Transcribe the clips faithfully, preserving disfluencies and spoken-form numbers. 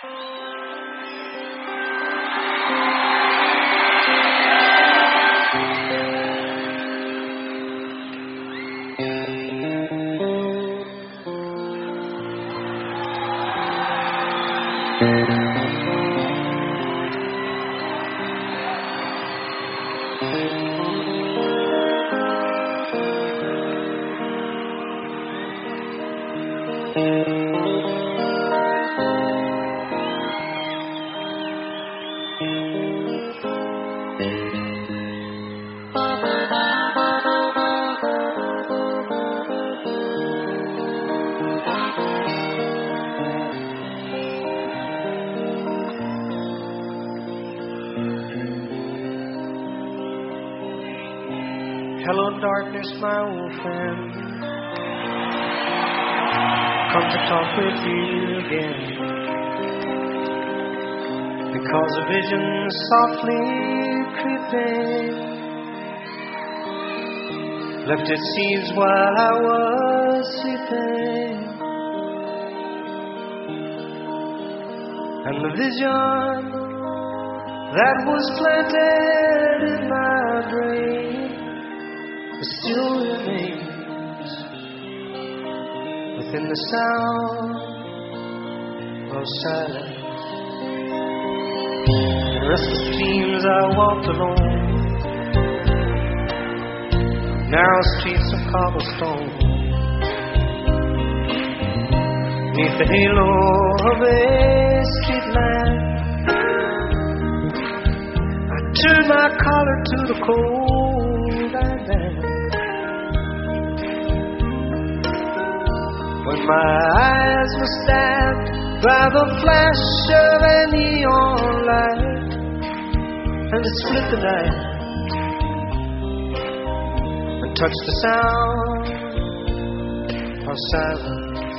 Hello, darkness, my old friend. Come to talk with you again. Because a vision softly creeping left its seeds while I was sleeping. And the vision that was planted in my brain still remains within the sound of silence. In restless dreams I walked alone, narrow streets of cobblestone, neath the halo of a street lamp. I turned my collar to the cold and damp. When my eyes were stabbed by the flash of a neon light, and it split the night and touched the sound of silence.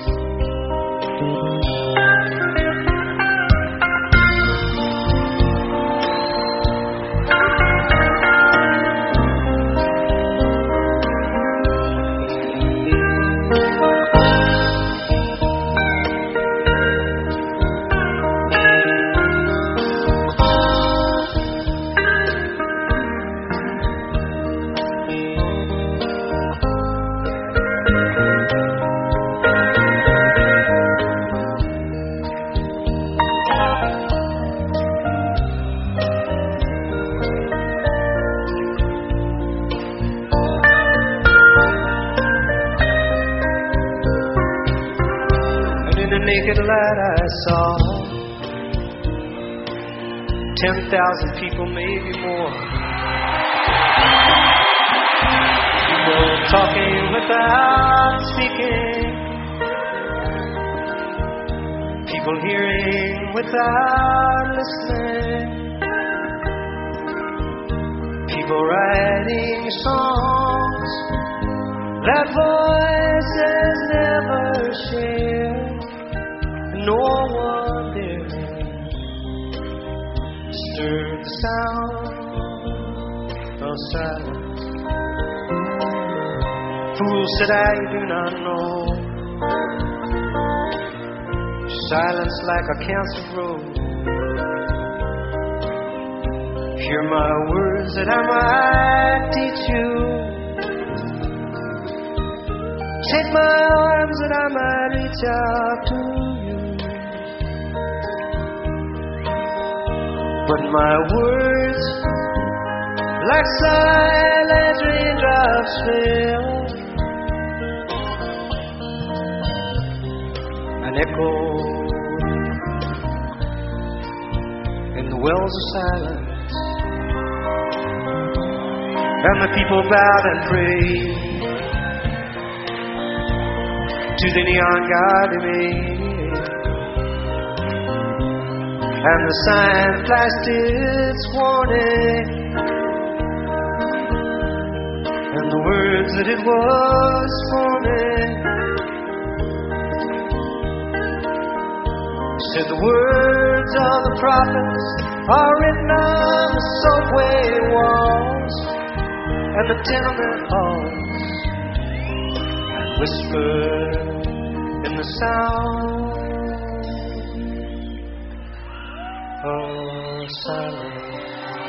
Naked light I saw ten thousand people, maybe more. People talking without speaking, people hearing without listening, people writing songs that voices never share. No one there stirred the sound of silence. Fool, said I, you do not know. Silence like a cancer grows. Hear my words that I might teach you. Take my arms that I might reach out to you. But my words, like silent raindrops, fell and echoed in the wells of silence. And the people bowed and prayed to the neon god they made. And the sign flashed its warning, and the words that it was forming said the words of the prophets are written on the subway walls and the tenement halls, and whispered in the sound Oh, Sally.